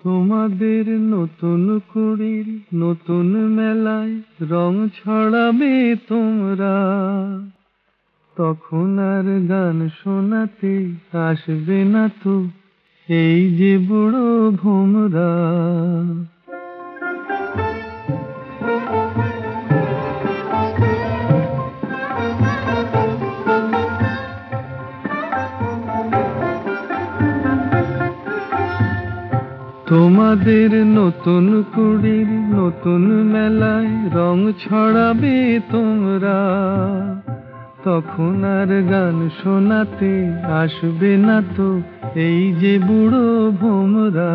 তোমাদের নতুন কুড়ির নতুন মেলায় রং ছড়াবে তোমরা, তখন আর গান শোনাতে আসবে না তো এই যে বুড়ো ভোমরা। তোমাদের নতুন কুড়ির নতুন মেলায় রং ছড়াবে তোমরা, তখন আর গান শোনাতে আসবে না তো এই যে বুড়ো ভোমরা।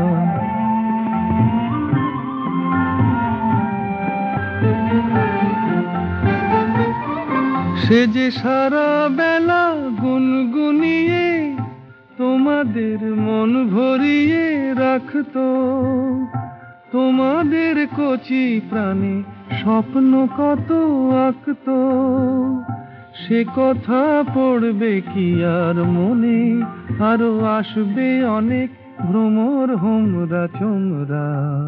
সে যে সারা বেলা গুনগুনিয়ে তোমাদের মন ভরিয়ে রাখতো, তোমাদের কচি প্রাণে স্বপ্ন কত আঁকতো, সে কথা পড়বে কি আর মনে, আরো আসবে অনেক ভ্রমর হোমরা চোমরা,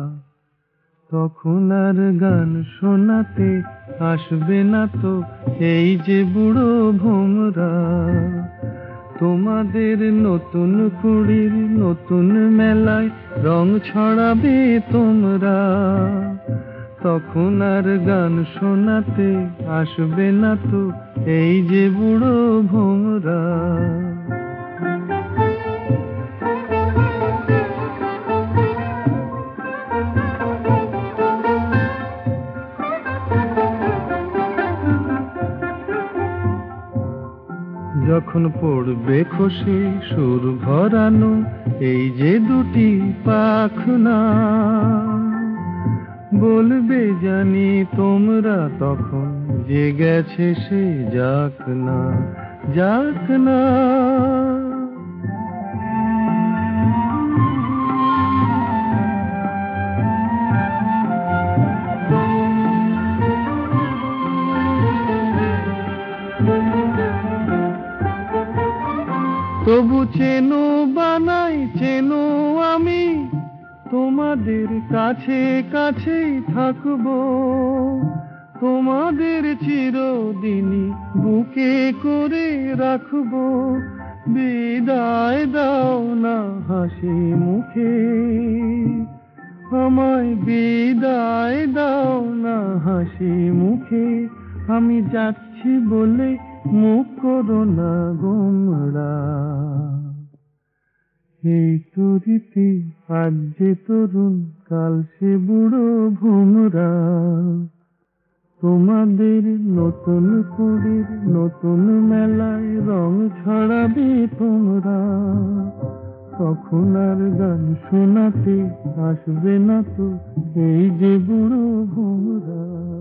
তখন আর গান শোনাতে আসবে না তো এই যে বুড়ো ভোমরা। তোমাদের নতুন কুড়ির নতুন মেলায় রং ছড়াবে তোমরা, তখন আর গান শোনাতে আসবে না তো এই যে বুড়ো ভোমরা। যখন পড়বে খসে সুর ভরানো এই যে দুটি পাখনা, বলবে জানি তোমরা তখন যে গেছে সে যাক না, যাক না। তবু চেনো বানাই চেনো আমি, তোমাদের কাছে কাছেই থাকবো, তোমাদের চিরদিনই বুকে করে রাখবো। বিদায় দাও না হাসি মুখে, আমায় বিদায় দাও না হাসি মুখে, আমি যাচ্ছি বলে মুখ করো না গোমরা। এই তরিতে আজ যে তরুণ কাল সে বুড়ো ভোমরা, তোমাদের নতুন কুড়ির নতুন মেলায় রং ছড়াবে তোমরা, তখন আর গান শোনাতে আসবে না তো এই যে বুড়ো ভোমরা।